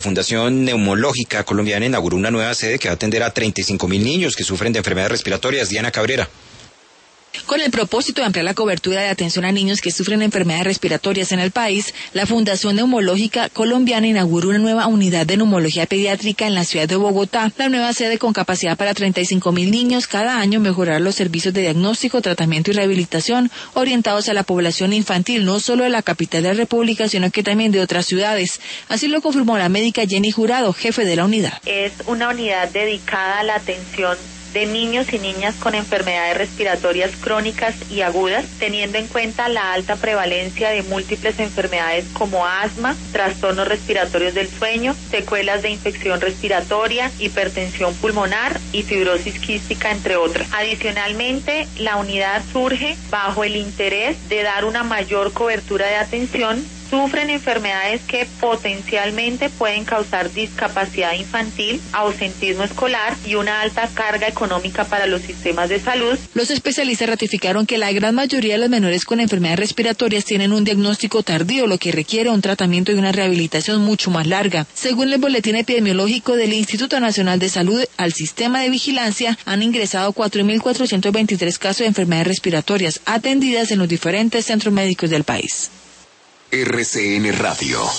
Fundación Neumológica Colombiana inauguró una nueva sede que va a atender a 35.000 niños que sufren de enfermedades respiratorias. Diana Cabrera. Con el propósito de ampliar la cobertura de atención a niños que sufren enfermedades respiratorias en el país, la Fundación Neumológica Colombiana inauguró una nueva unidad de neumología pediátrica en la ciudad de Bogotá. La nueva sede, con capacidad para 35.000 niños cada año, mejorará los servicios de diagnóstico, tratamiento y rehabilitación orientados a la población infantil, no solo de la capital de la República, sino que también de otras ciudades. Así lo confirmó la médica Jenny Jurado, jefe de la unidad. Es una unidad dedicada a la atención de niños y niñas con enfermedades respiratorias crónicas y agudas, teniendo en cuenta la alta prevalencia de múltiples enfermedades como asma, trastornos respiratorios del sueño, secuelas de infección respiratoria, hipertensión pulmonar y fibrosis quística, entre otras. Adicionalmente, la unidad surge bajo el interés de dar una mayor cobertura de atención. Sufren enfermedades que potencialmente pueden causar discapacidad infantil, ausentismo escolar y una alta carga económica para los sistemas de salud. Los especialistas ratificaron que la gran mayoría de los menores con enfermedades respiratorias tienen un diagnóstico tardío, lo que requiere un tratamiento y una rehabilitación mucho más larga. Según el boletín epidemiológico del Instituto Nacional de Salud, al sistema de vigilancia han ingresado 4.423 casos de enfermedades respiratorias atendidas en los diferentes centros médicos del país. RCN Radio.